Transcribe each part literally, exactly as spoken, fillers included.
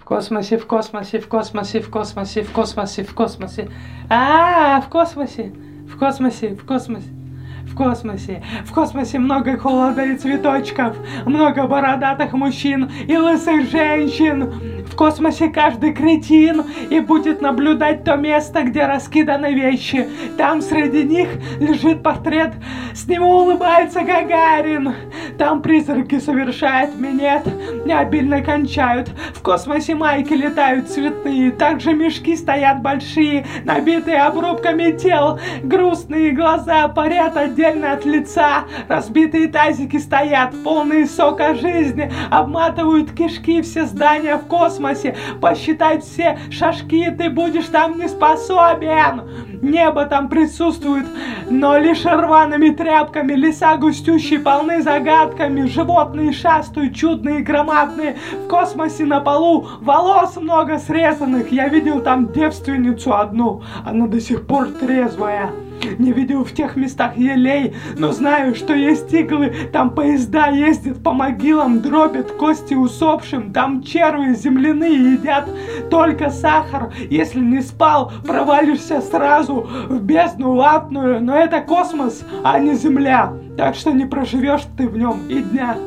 В космосе, в космосе, в космосе, в космосе, в космосе, в космосе. А, в космосе, в космосе, в космосе. В космосе, в космосе много холода и цветочков, много бородатых мужчин и лысых женщин. В космосе каждый кретин и будет наблюдать то место, где раскиданы вещи. Там среди них лежит портрет, с него улыбается Гагарин. Там призраки совершают минет и обильно кончают. В космосе майки летают цветные, также мешки стоят большие, набитые обрубками тел. Грустные глаза парят отдельно от лица, разбитые тазики стоят, полные сока жизни, обматывают кишки все здания в космосе. Посчитать все шажки ты будешь там не способен. Небо там присутствует, но лишь рваными тряпками. Леса густющие полны загадками. Животные шастают, чудные, громадные. В космосе на полу волос много срезанных. Я видел там девственницу одну, она до сих пор трезвая. Не видел в тех местах елей, но знаю, что есть иглы. Там поезда ездят по могилам, дробят кости усопшим. Там черви земляные едят только сахар. Если не спал, провалишься сразу в бездну латную. Но это космос, а не Земля, так что не проживешь ты в нем и дня.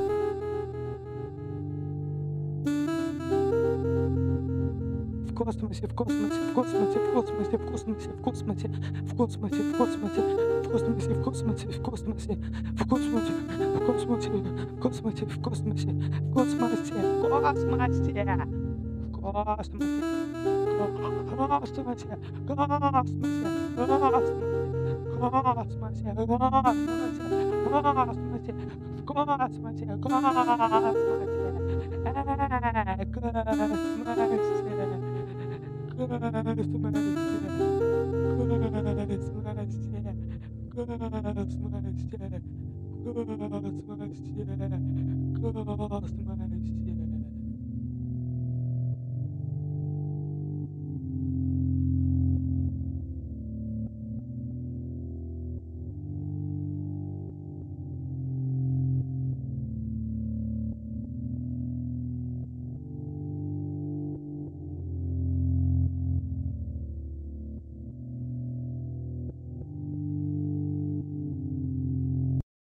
В космосе, в космосе, в космосе, в космосе, в космосе, в космосе, в космосе, в космосе, в космосе, в космосе, в космосе, в космосе, в космосе, в космосе, в космосе, в космосе, в космосе, в космосе, космосе, космосе, космосе, в космосе, космосе,